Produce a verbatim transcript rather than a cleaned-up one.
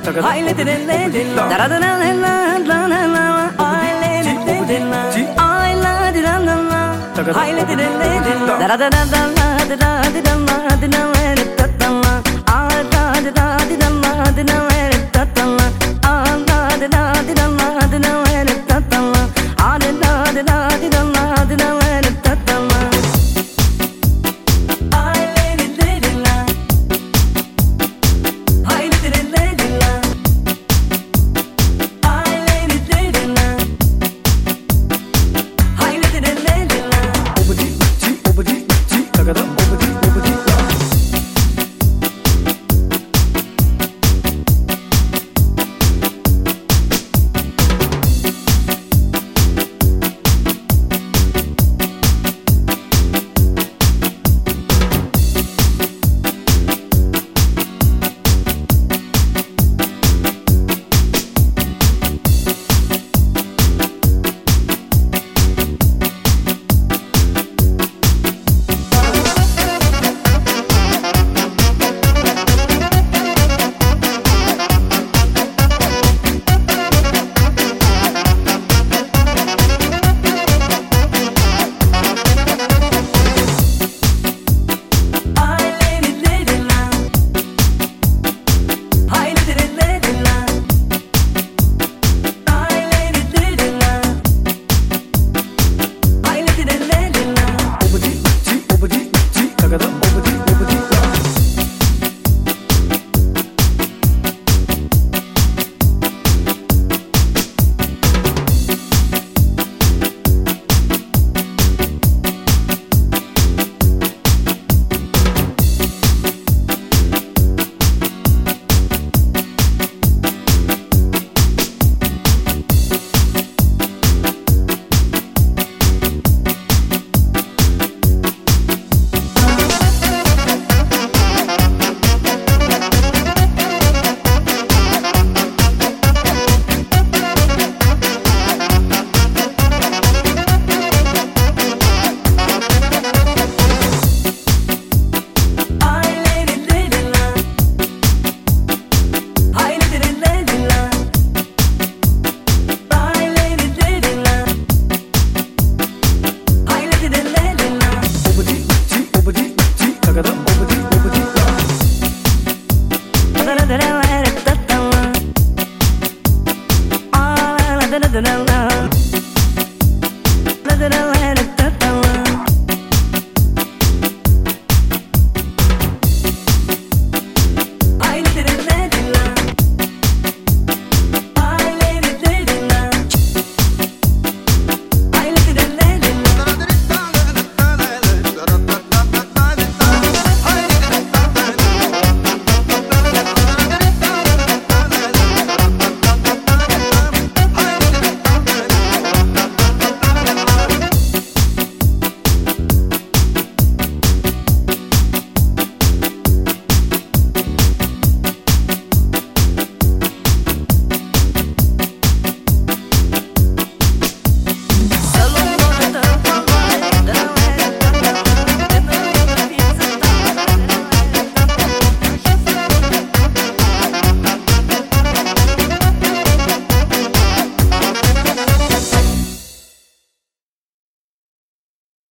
Hai le le le la da da la la la la la Hai le le le la Hai la di la la la Hai le le le la da da da da la da da di la la di la le ta ta la Ai da da di la la di la le ta ta la Ai da da di la la di la